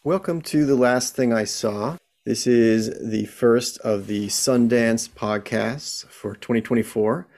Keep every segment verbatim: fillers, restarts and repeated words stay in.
Welcome to The Last Thing I Saw. This is the first of the Sundance podcasts for twenty twenty-four.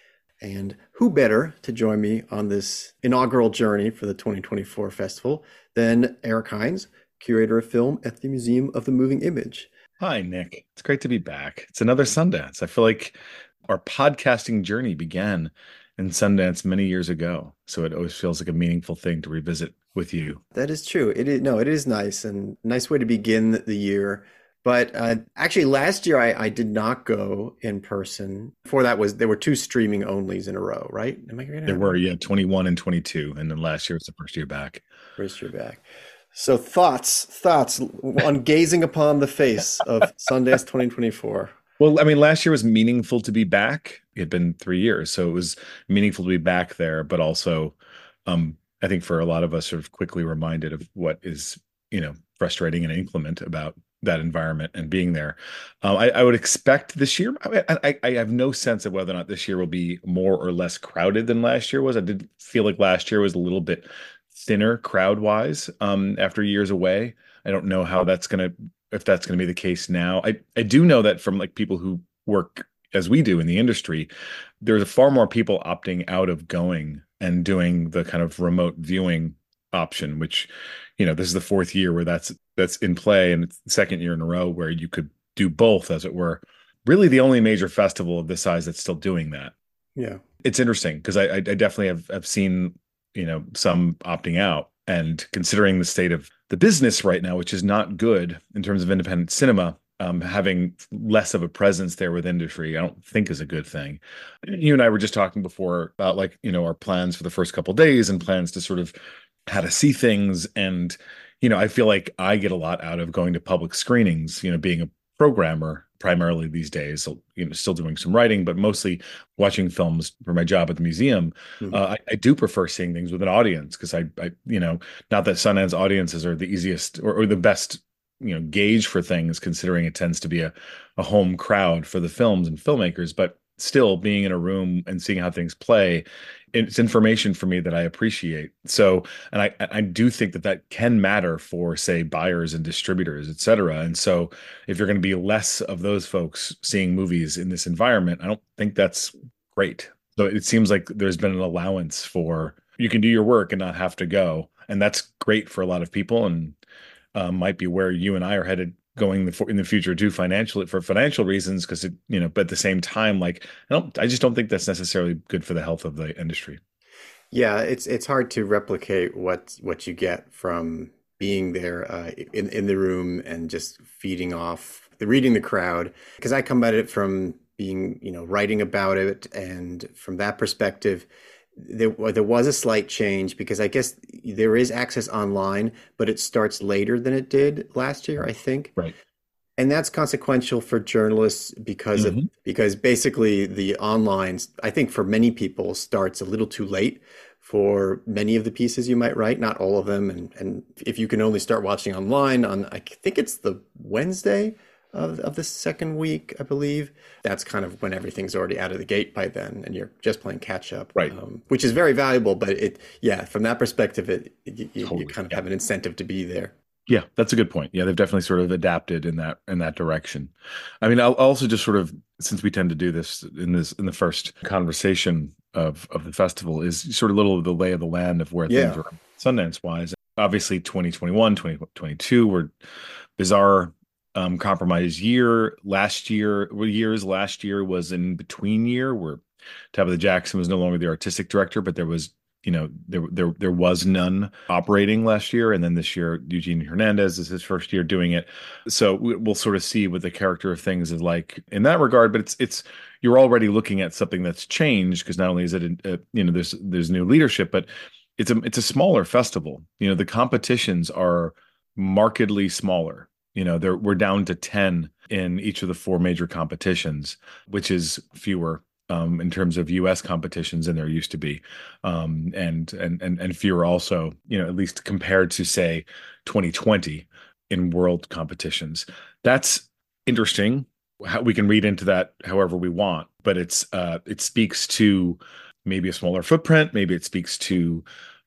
And who better to join me on this inaugural journey for the twenty twenty-four festival than Eric Hines, curator of film at the Museum of the Moving Image. Hi, Nick. It's great to be back. It's another Sundance. I feel like our podcasting journey began in Sundance many years ago. So it always feels like a meaningful thing to revisit with you. That is true. It is no, it is nice and nice way to begin the year. But uh, actually, last year I, I did not go in person. Before that was there were two streaming onlys in a row, right? Am I right? There were, yeah, twenty-one and twenty-two. And then last year was the first year back. First year back. So thoughts, thoughts on gazing upon the face of Sundance twenty twenty-four. Well, I mean, last year was meaningful to be back. It had been three years, so it was meaningful to be back there, but also, um, I think for a lot of us, sort of quickly reminded of what is, you know, frustrating and inclement about that environment and being there. Uh, I, I would expect this year. I, I, I have no sense of whether or not this year will be more or less crowded than last year was. I did feel like last year was a little bit thinner crowd wise um, after years away. I don't know how that's going to, if that's going to be the case now. I, I do know that from like people who work as we do in the industry, there's far more people opting out of going and doing the kind of remote viewing option, which, you know, this is the fourth year where that's that's in play, and it's the second year in a row where you could do both, as it were. Really the only major festival of this size that's still doing that. Yeah. It's interesting because I, I, I definitely have, have seen, you know, some opting out, and considering the state of the business right now, which is not good in terms of independent cinema, um, having less of a presence there with industry, I don't think is a good thing. You and I were just talking before about, like, you know, our plans for the first couple of days and plans to sort of how to see things. And, you know, I feel like I get a lot out of going to public screenings, you know, being a programmer primarily these days, so, you know, still doing some writing, but mostly watching films for my job at the museum. Mhm. Uh, I, I do prefer seeing things with an audience because I, I, you know, not that Sundance audiences are the easiest or, or the best, you know, gauge for things, considering it tends to be a, a home crowd for the films and filmmakers, but still being in a room and seeing how things play, it's information for me that I appreciate. So, and I, I do think that that can matter for, say, buyers and distributors, et cetera. And so if you're going to be less of those folks seeing movies in this environment, I don't think that's great. So it seems like there's been an allowance for you can do your work and not have to go. And that's great for a lot of people, and uh, might be where you and I are headed going the, in the future too, financially, for financial reasons, because it, you know, but at the same time, like, I don't, I just don't think that's necessarily good for the health of the industry. Yeah, it's it's hard to replicate what what you get from being there uh, in in the room and just feeding off the reading the crowd. Because I come at it from being, you know, writing about it, and from that perspective, there there was a slight change because I guess there is access online, but it starts later than it did last year, I think. Right. And that's consequential for journalists because of Hmm. because basically the online, I think for many people, starts a little too late for many of the pieces you might write, not all of them. And and if you can only start watching online on, I think it's the Wednesday of of the second week, I believe, that's kind of when everything's already out of the gate by then, and you're just playing catch up, Right. um, which is very valuable. But it, yeah, from that perspective, it you, you you Totally. kind of Yeah. have an incentive to be there. Yeah, that's a good point. Yeah, they've definitely sort of adapted in that in that direction. I mean, I'll also just sort of, since we tend to do this in this in the first conversation of of the festival, is sort of a little of the lay of the land of where things Yeah. are Sundance wise. Obviously, twenty twenty-one, twenty twenty-two were bizarre, um, compromised year. Last year, well, years last year was in between year where Tabitha Jackson was no longer the artistic director, but there was, you know, there there there was none operating last year, and then this year Eugene Hernandez is his first year doing it. So we, we'll sort of see what the character of things is like in that regard. But it's it's you're already looking at something that's changed, because not only is it a, a, you know, there's there's new leadership, but it's a it's a smaller festival. You know, the competitions are markedly smaller. You know, there we're down to ten in each of the four major competitions, which is fewer um, in terms of U S competitions than there used to be, um, and and and and fewer also, you know, at least compared to, say, twenty twenty in world competitions. That's interesting. How we can read into that however we want, but it's uh, it speaks to maybe a smaller footprint. Maybe it speaks to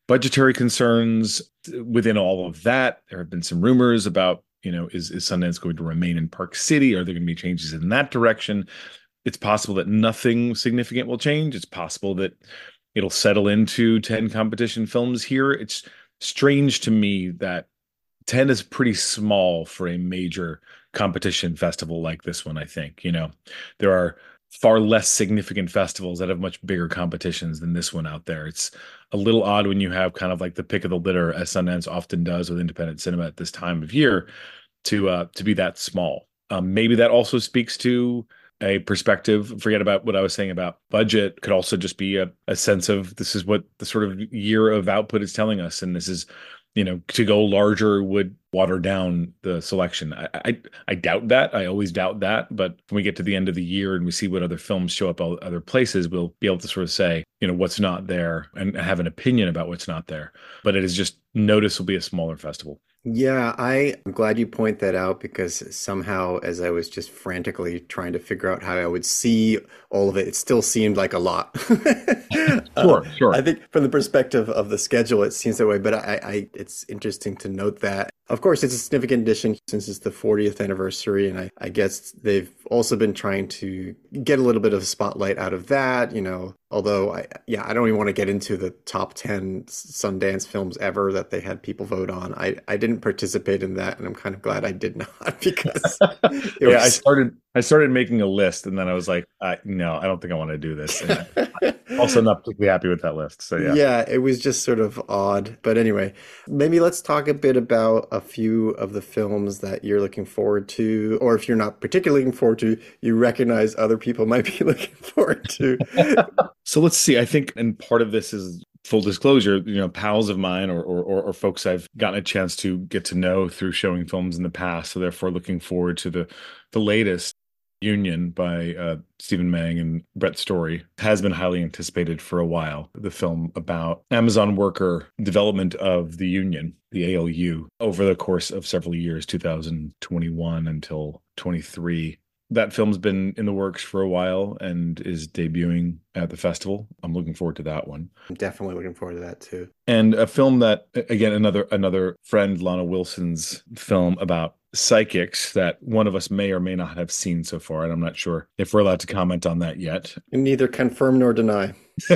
budgetary concerns within all of that. There have been some rumors about, you know, is, is Sundance going to remain in Park City? Are there going to be changes in that direction? It's possible that nothing significant will change. It's possible that it'll settle into ten competition films here. It's strange to me that ten is pretty small for a major competition festival like this one, I think. You know, there are far less significant festivals that have much bigger competitions than this one out there. It's a little odd when you have kind of like the pick of the litter, as Sundance often does with independent cinema at this time of year, to uh, to be that small. Um, maybe that also speaks to a perspective. Forget about what I was saying about budget. Could also just be a, a sense of this is what the sort of year of output is telling us, and this is, you know, to go larger would water down the selection. I, I I doubt that. I always doubt that. But when we get to the end of the year and we see what other films show up other places, we'll be able to sort of say, you know, what's not there and have an opinion about what's not there. But it is just noticeably a smaller festival. Yeah, I, I'm glad you point that out because somehow, as I was just frantically trying to figure out how I would see all of it, it still seemed like a lot. Sure, uh, sure. I think from the perspective of the schedule, it seems that way. But I, I, it's interesting to note that, of course, it's a significant addition since it's the fortieth anniversary, and I, I guess they've also been trying to get a little bit of a spotlight out of that. You know, although I, yeah, I don't even want to get into the top ten Sundance films ever that they had people vote on. I, I didn't participate in that, and I'm kind of glad I did not because it yeah, was... I started I started making a list, and then I was like, I, no, I don't think I want to do this. And I'm also not particularly happy with that list. So yeah, yeah, it was just sort of odd. But anyway, maybe let's talk a bit about a few of the films that you're looking forward to, or if you're not particularly looking forward to, you recognize other people might be looking forward to. So let's see. I think, and part of this is full disclosure, you know, pals of mine or, or or folks I've gotten a chance to get to know through showing films in the past. So therefore, looking forward to the the latest. Union by uh, Stephen Mang and Brett Story has been highly anticipated for a while. The film about Amazon worker development of the union, the A L U, over the course of several years, two thousand twenty-one until twenty-three. That film's been in the works for a while and is debuting at the festival. I'm looking forward to that one. I'm definitely looking forward to that too. And a film that, again, another another friend, Lana Wilson's film about psychics that one of us may or may not have seen so far. And I'm not sure if we're allowed to comment on that yet. Neither confirm nor deny.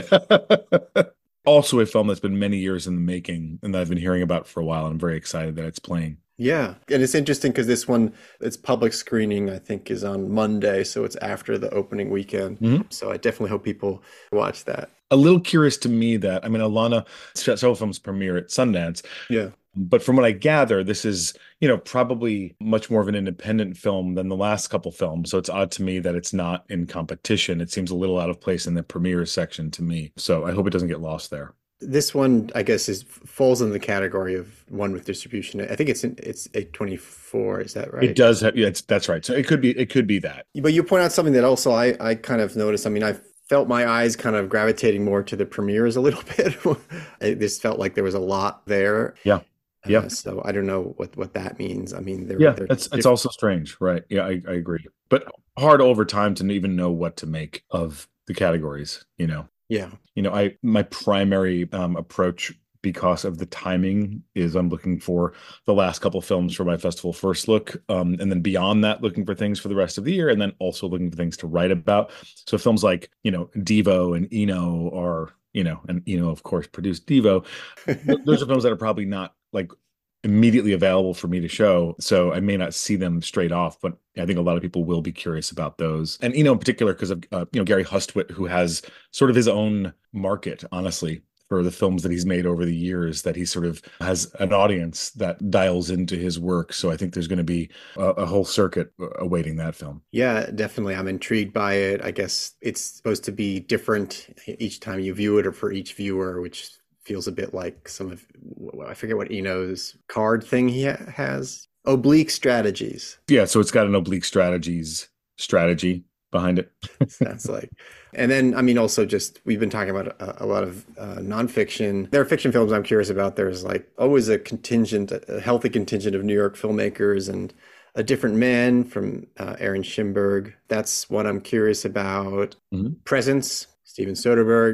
Also a film that's been many years in the making and that I've been hearing about for a while. And I'm very excited that it's playing. Yeah. And it's interesting because this one, its public screening, I think, is on Monday. So it's after the opening weekend. Mm-hmm. So I definitely hope people watch that. A little curious to me that, I mean, Alana, several films premiere at Sundance. Yeah. But from what I gather, this is, you know, probably much more of an independent film than the last couple films. So it's odd to me that it's not in competition. It seems a little out of place in the premiere section to me. So I hope it doesn't get lost there. This one, I guess, is falls in the category of one with distribution. I think it's in, it's eight twenty-four. Is that right? It does have, yeah, it's, that's right. So it could be it could be that. But you point out something that also I I kind of noticed. I mean, I felt my eyes kind of gravitating more to the premieres a little bit. I just felt like there was a lot there. Yeah. Yeah. Uh, so I don't know what, what that means. I mean, they're, yeah, they're it's it's also strange, right? Yeah, I, I agree. But hard over time to even know what to make of the categories, you know? Yeah. You know, I my primary um, approach because of the timing is I'm looking for the last couple of films for my festival first look. Um, and then beyond that, looking for things for the rest of the year. And then also looking for things to write about. So films like, you know, Devo and Eno are, you know, and Eno, of course, produced Devo. Those are films that are probably not like immediately available for me to show. So I may not see them straight off, but I think a lot of people will be curious about those. And, you know, in particular, because of, uh, you know, Gary Hustwit, who has sort of his own market, honestly, for the films that he's made over the years, that he sort of has an audience that dials into his work. So I think there's going to be a, a whole circuit awaiting that film. Yeah, definitely. I'm intrigued by it. I guess it's supposed to be different each time you view it or for each viewer, which feels a bit like some of, I forget what Eno's card thing he ha- has. Oblique strategies. Yeah, so it's got an oblique strategies strategy behind it. That's like, and then, I mean, also just, we've been talking about a, a lot of uh, nonfiction. There are fiction films I'm curious about. There's like always a contingent, a healthy contingent of New York filmmakers, and A Different Man from uh, Aaron Schimberg. That's what I'm curious about. Mm-hmm. Presence, Steven Soderbergh.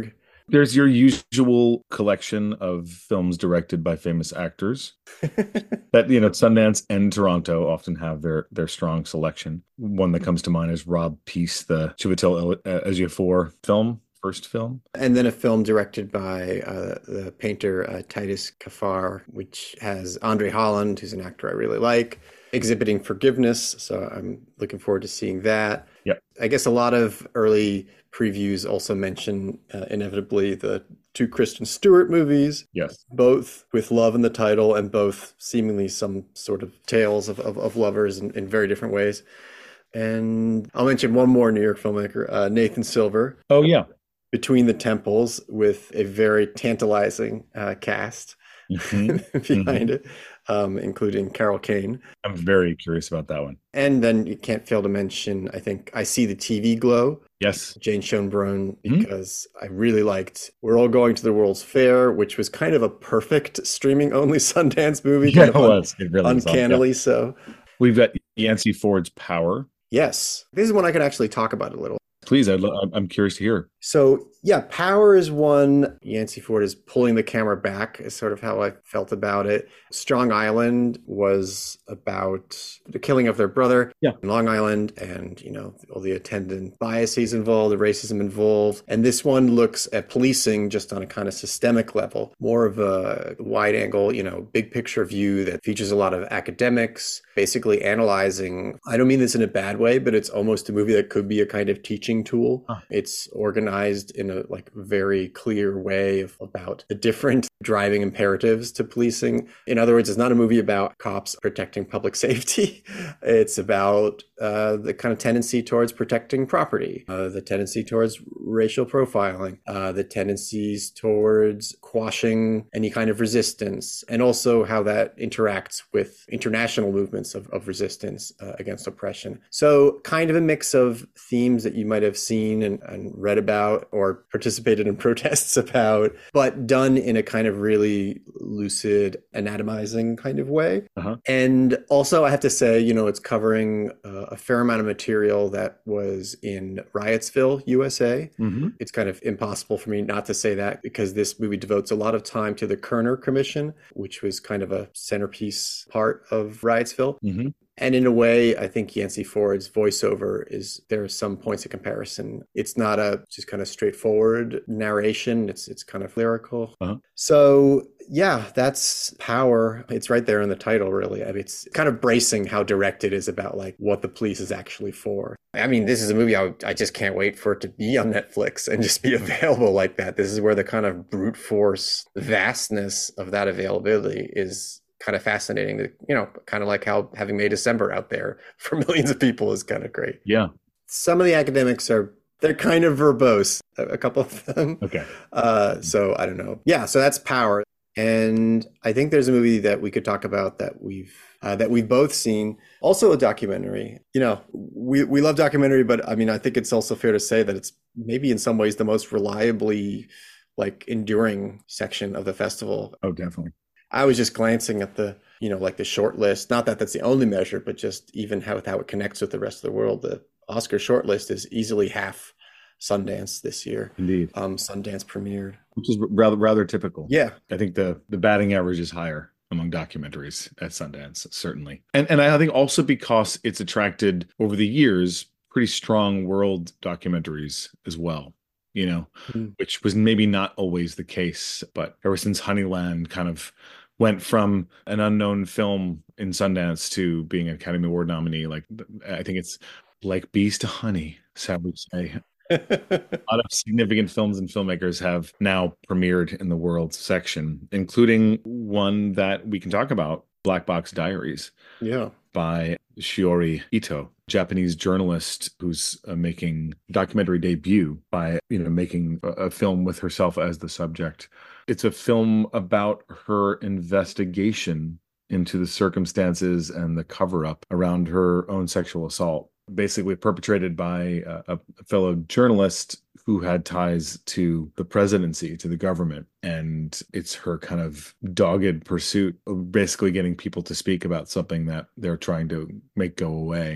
There's your usual collection of films directed by famous actors that, you know, Sundance and Toronto often have their their strong selection. One that comes to mind is Rob Peace, the Chiwetel Ejiofor film, first film. And then a film directed by uh, the painter uh, Titus Kaphar, which has Andre Holland, who's an actor I really like, exhibiting forgiveness. So I'm looking forward to seeing that. Yep. I guess a lot of early previews also mention uh, inevitably the two Kristen Stewart movies. Yes. Both with love in the title and both seemingly some sort of tales of, of, of lovers in, in very different ways. And I'll mention one more New York filmmaker, uh, Nathan Silver. Oh, yeah. Between the Temples, with a very tantalizing uh, cast mm-hmm. behind mm-hmm. it, um, including Carol Kane. I'm very curious about that one. And then you can't fail to mention, I think, I See the T V Glow. Yes. Jane Schoenbrunn, because mm-hmm. I really liked We're All Going to the World's Fair, which was kind of a perfect streaming-only Sundance movie. Yeah, it was. It really uncannily was, yeah. so. We've got Yancey Ford's Power. Yes. This is one I can actually talk about a little. Please, I'd lo- I'm curious to hear. So, yeah, Power is one. Yancey Ford is pulling the camera back, is sort of how I felt about it. Strong Island was about the killing of their brother yeah. in Long Island and, you know, all the attendant biases involved, the racism involved. And this one looks at policing just on a kind of systemic level, more of a wide angle, you know, big picture view that features a lot of academics, basically analyzing. I don't mean this in a bad way, but it's almost a movie that could be a kind of teaching tool. Huh. It's organized in a like very clear way of, about the different driving imperatives to policing. In other words, it's not a movie about cops protecting public safety. It's about uh, the kind of tendency towards protecting property, uh, the tendency towards racial profiling, uh, the tendencies towards quashing any kind of resistance, and also how that interacts with international movements of, of resistance uh, against oppression. So kind of a mix of themes that you might have seen and, and read about or participated in protests about, but done in a kind of really lucid, anatomizing kind of way. Uh-huh. And also, I have to say, you know, it's covering uh, a fair amount of material that was in Riotsville, U S A. Mm-hmm. It's kind of impossible for me not to say that because this movie devotes a lot of time to the Kerner Commission, which was kind of a centerpiece part of Riotsville. Mm-hmm. And in a way, I think Yancey Ford's voiceover is, there are some points of comparison. It's not a just kind of straightforward narration. It's it's kind of lyrical. Uh-huh. So yeah, that's Power. It's right there in the title, really. I mean, it's kind of bracing how direct it is about like what the police is actually for. I mean, this is a movie I, I just can't wait for it to be on Netflix and just be available like that. This is where the kind of brute force vastness of that availability is kind of fascinating. To, you know, kind of like how having May December out there for millions of people is kind of great. Yeah. Some of the academics are, they're kind of verbose, a couple of them. Okay. Uh, so I don't know. Yeah. So that's Power. And I think there's a movie that we could talk about that we've, uh, that we've both seen. Also a documentary. You know, we, we love documentary, but I mean, I think it's also fair to say that it's maybe in some ways the most reliably like enduring section of the festival. Oh, definitely. I was just glancing at the, you know, like the short list, not that that's the only measure, but just even how, how it connects with the rest of the world. The Oscar short list is easily half Sundance this year. Indeed. Um, Sundance premiered. Which is rather rather typical. Yeah. I think the, the batting average is higher among documentaries at Sundance, certainly. And and I think also because it's attracted over the years pretty strong world documentaries as well. You know, mm. which was maybe not always the case, but ever since Honeyland kind of went from an unknown film in Sundance to being an Academy Award nominee, like I think it's like bees to honey, sad to say. A lot of significant films and filmmakers have now premiered in the world section, including one that we can talk about, Black Box Diaries. Yeah. By Shiori Ito, Japanese journalist who's uh, making documentary debut by, you know, making a, a film with herself as the subject. It's a film about her investigation into the circumstances and the cover-up around her own sexual assault, basically perpetrated by a, a fellow journalist who had ties to the presidency, to the government. And it's her kind of dogged pursuit of basically getting people to speak about something that they're trying to make go away.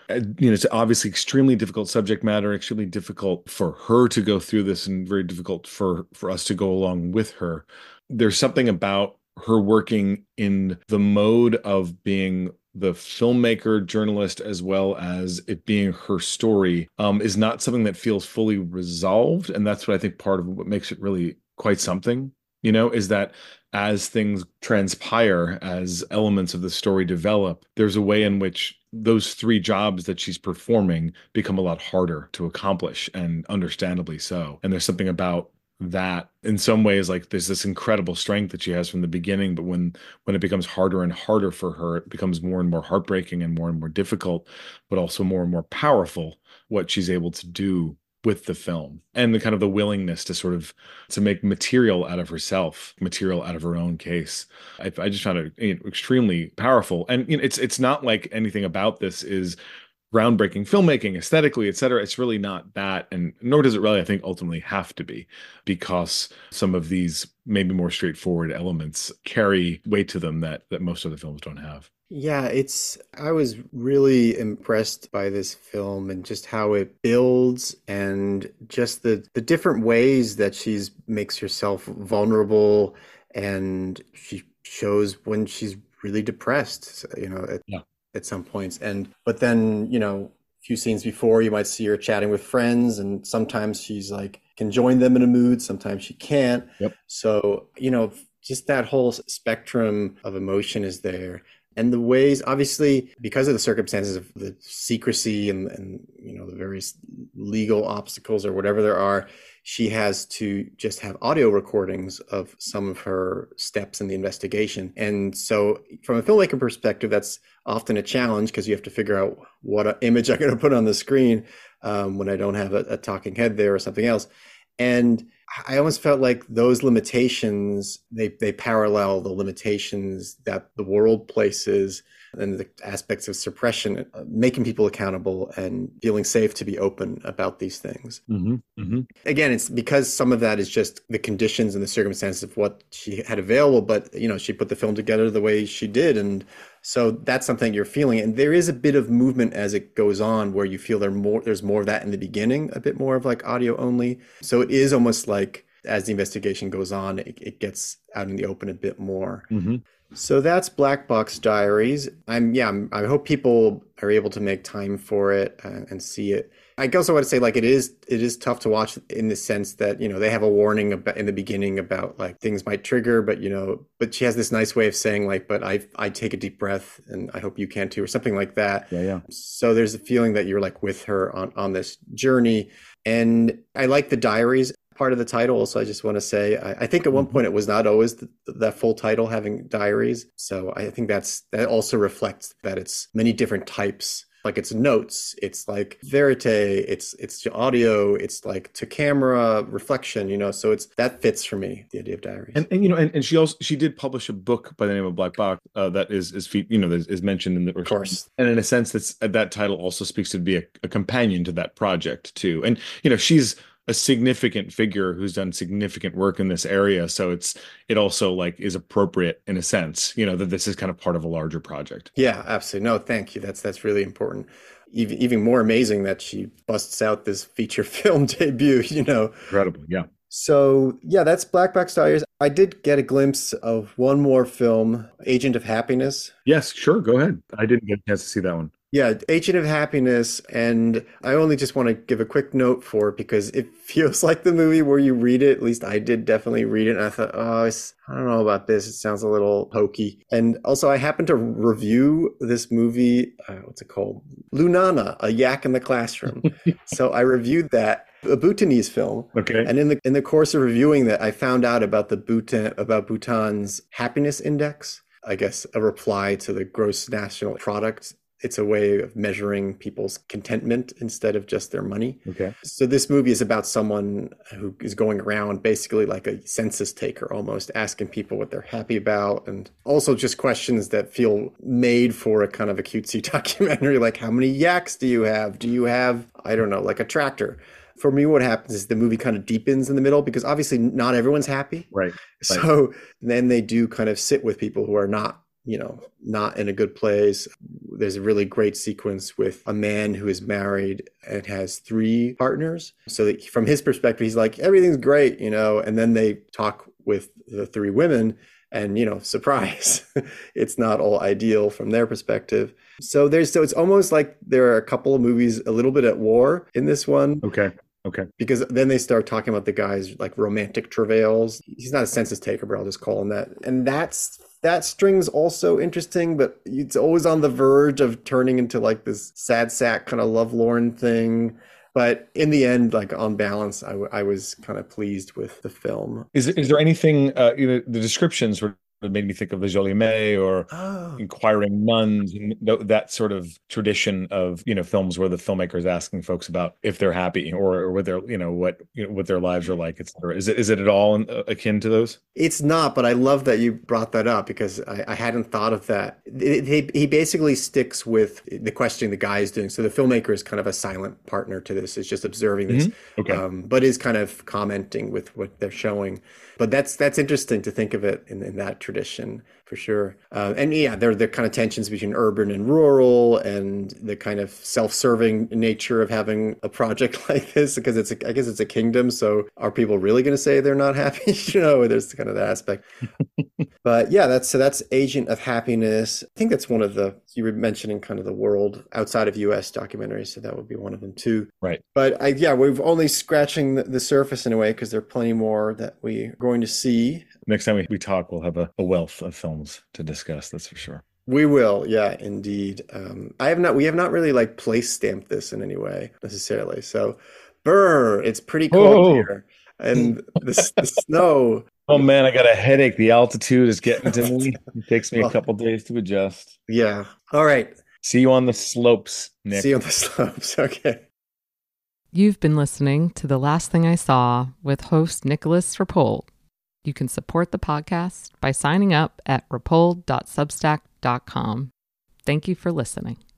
Uh, You know, it's obviously extremely difficult subject matter, extremely difficult for her to go through this, and very difficult for for us to go along with her. There's something about her working in the mode of being the filmmaker, journalist, as well as it being her story, um, is not something that feels fully resolved. And that's what I think part of what makes it really quite something, you know, is that as things transpire, as elements of the story develop, there's a way in which those three jobs that she's performing become a lot harder to accomplish, and understandably so. And there's something about that in some ways, like there's this incredible strength that she has from the beginning, but when when it becomes harder and harder for her, it becomes more and more heartbreaking and more and more difficult, but also more and more powerful what she's able to do with the film, and the kind of the willingness to sort of to make material out of herself, material out of her own case. I, I just found it, you know, extremely powerful. And you know, it's it's not like anything about this is groundbreaking filmmaking aesthetically, et cetera. It's really not that, and nor does it really, I think, ultimately have to be, because some of these maybe more straightforward elements carry weight to them that that most other films don't have. Yeah, it's, I was really impressed by this film and just how it builds, and just the the different ways that she's makes herself vulnerable, and she shows when she's really depressed, you know, at, Yeah. at some points. And but then, you know, a few scenes before you might see her chatting with friends, and sometimes she's like can join them in a mood, sometimes she can't. Yep. So, you know, just that whole spectrum of emotion is there. And the ways, obviously, because of the circumstances of the secrecy and, and you know the various legal obstacles or whatever there are, she has to just have audio recordings of some of her steps in the investigation. And so from a filmmaker perspective, that's often a challenge, because you have to figure out what image I'm going to put on the screen um, when I don't have a, a talking head there or something else. And I almost felt like those limitations, they, they parallel the limitations that the world places, and the aspects of suppression, uh, making people accountable and feeling safe to be open about these things. Mm-hmm. Mm-hmm. Again, it's because some of that is just the conditions and the circumstances of what she had available, but you know, she put the film together the way she did. And so that's something you're feeling. And there is a bit of movement as it goes on, where you feel there more, there's more of that in the beginning, a bit more of like audio only. So it is almost like as the investigation goes on, it, it gets out in the open a bit more. Mm-hmm. So that's Black Box Diaries. I'm yeah. I'm, I hope people are able to make time for it and, and see it. I also want to say, like, it is it is tough to watch in the sense that, you know, they have a warning about in the beginning about like things might trigger, but you know, but she has this nice way of saying like, but I I take a deep breath and I hope you can too, or something like that. Yeah, yeah. So there's a feeling that you're like with her on on this journey, and I like the diaries part of the title. So I just want to say, I, I think at one point it was not always the, that full title having diaries. So I think that's, that also reflects that it's many different types. Like it's notes, it's like verite, it's it's audio, it's like to camera reflection, you know. So it's that fits for me, the idea of diaries. And, and you know, and, and she also she did publish a book by the name of Black Box uh, that is is fe- you know is, is mentioned in the, of course, and in a sense that's that title also speaks to be a, a companion to that project too. And you know, she's a significant figure who's done significant work in this area, so it's it also like is appropriate in a sense, you know, that this is kind of part of a larger project. Yeah, absolutely. No, thank you. That's that's really important. Even even more amazing that she busts out this feature film debut, you know. Incredible, yeah. So yeah, that's Black Box Diaries. I did get a glimpse of one more film, Agent of Happiness. Yes, sure, go ahead. I didn't get a chance to see that one. Yeah, Agent of Happiness. And I only just want to give a quick note for it because it feels like the movie where you read it. At least I did definitely read it. And I thought, oh, it's, I don't know about this. It sounds a little hokey. And also, I happened to review this movie. Uh, what's it called? Lunana, A Yak in the Classroom. So I reviewed that. A Bhutanese film. Okay. And in the in the course of reviewing that, I found out about the Bhutan about Bhutan's happiness index. I guess a reply to the gross national product. It's a way of measuring people's contentment instead of just their money. Okay. So this movie is about someone who is going around basically like a census taker, almost asking people what they're happy about, and also just questions that feel made for a kind of a cutesy documentary, like how many yaks do you have? Do you have, I don't know, like a tractor? For me, what happens is the movie kind of deepens in the middle because obviously not everyone's happy. Right. So then they do kind of sit with people who are not you know, not in a good place. There's a really great sequence with a man who is married and has three partners. So that from his perspective, he's like, everything's great, you know, and then they talk with the three women and, you know, surprise, it's not all ideal from their perspective. So there's, so it's almost like there are a couple of movies a little bit at war in this one. Okay. Okay. Because then they start talking about the guy's like romantic travails. He's not a census taker, but I'll just call him that. And that's that string's also interesting, but it's always on the verge of turning into like this sad sack kind of lovelorn thing. But in the end, like on balance, I, w- I was kind of pleased with the film. Is is there anything? Uh, you know, the descriptions were it made me think of the Jolie May or Oh. Inquiring Nuns, and th- that sort of tradition of, you know, films where the filmmaker is asking folks about if they're happy or, or what their, you know, what, you know, what their lives are like, et cetera. Is it, is it at all in, uh, akin to those? It's not, but I love that you brought that up because I, I hadn't thought of that. It, he, he basically sticks with the question the guy is doing. So the filmmaker is kind of a silent partner to this, is just observing this, Mm-hmm. Okay. um, but is kind of commenting with what they're showing. But that's that's interesting to think of it in, in that tradition for sure. Uh, and yeah, there are the kind of tensions between urban and rural, and the kind of self-serving nature of having a project like this, because it's a, I guess it's a kingdom. So are people really going to say they're not happy? You know, there's kind of that aspect. But yeah, that's so that's Agent of Happiness. I think that's one of the, you were mentioning kind of the world outside of U S documentaries, so that would be one of them too. Right. But I, yeah, we've only scratching the, the surface in a way, because there are plenty more that we're going to see. Next time we, we talk, we'll have a, a wealth of films to discuss. That's for sure. We will, yeah, indeed. Um, I have not, we have not really like place stamped this in any way necessarily. So, brr, it's pretty cold Oh. here, and the, the snow. Oh man, I got a headache. The altitude is getting to me. It takes me a couple days to adjust. Yeah. All right. See you on the slopes, Nick. See you on the slopes. Okay. You've been listening to The Last Thing I Saw with host Nicholas Rapold. You can support the podcast by signing up at rapold dot substack dot com. Thank you for listening.